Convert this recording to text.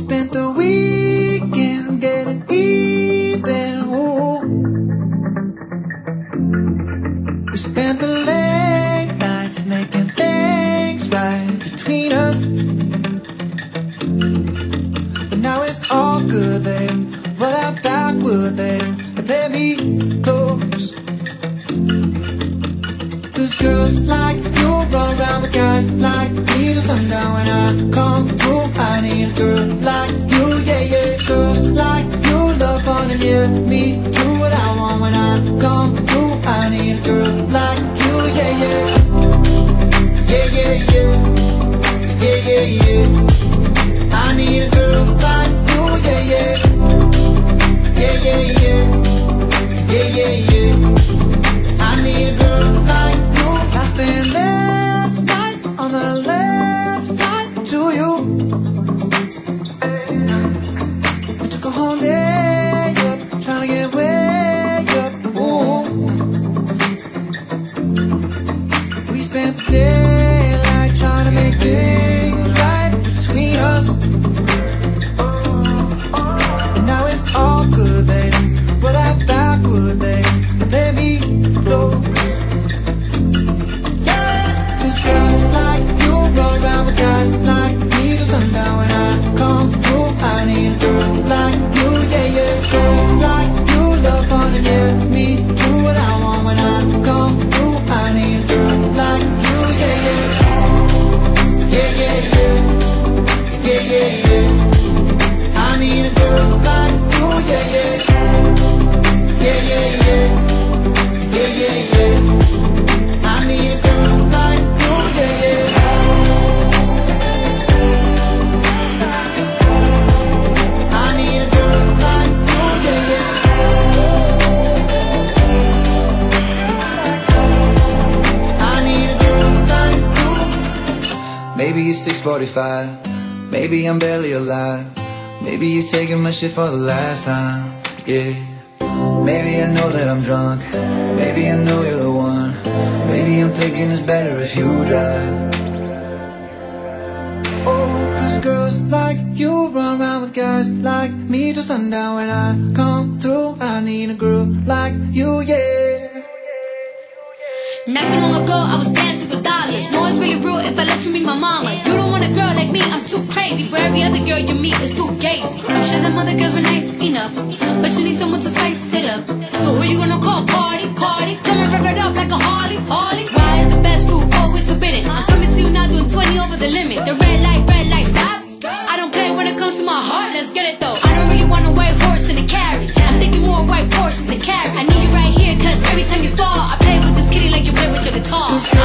spent the weekend getting even. Ooh. We spent the late nights making things right between us. But now it's all good, babe. Roll out backward, babe, and play me close. 'Cause girls like you run around with guys like me till sundown. When I come through, I need a girl like you, yeah, yeah. Girls like you love fun and yeah, me do what I want. When I come through, I need a girl like you, yeah, yeah. Yeah, yeah, yeah. Yeah, yeah, yeah. I need a girl like you, yeah, yeah. Yeah, yeah, yeah. Yeah, yeah, yeah. I need a girl like you. I spent last night on the last flight to you. We took a whole day up, trying to get way up. Ooh. We spent the daylight trying to make things right between us. And now it's all good, baby. Roll that backward, baby, and let me go. Girls like you roll around with guys like me till sundown. When I come through, I need a girl like you, yeah, yeah. Girls like you love fun and yeah, me do what I want. When I come through, I need a girl like you, yeah, yeah. Yeah, yeah, yeah. Yeah, yeah, yeah. I need a girl like you, yeah, yeah. Yeah, yeah, yeah. Yeah, yeah, yeah. I need a girl like you, yeah, yeah. I need a girl like you, yeah, yeah. I need a girl like you. Maybe it's 6:45. Maybe I'm barely alive. Maybe you're taking my shit for the last time, yeah. Maybe I know that I'm drunk. Maybe I know you're the one. Maybe I'm thinking it's better if you drive. Oh, 'cause girls like you run around with guys like me till sundown. When I come through, I need a girl like you, yeah. Not too long ago, I was dancing for dollars. No, it's really real if I let you meet my mama. You don't want a girl like me, I'm too crazy. For every other girl you meet is too gazy. I'm sure them other girls were nice enough, but you need someone to spice it up. So who you gonna call? Cardi, Cardi. Come and rev it up like a Harley, Harley. Why is the best food always forbidden? I'm coming to you now doing 20 over the limit. The red light, stop. I don't play when it comes to my heart, let's get it though. I don't really want a white horse in a carriage. I'm thinking more white horses and carriage. I need you right here, 'cause every time you fall, I play with this kitty like you play with your guitar.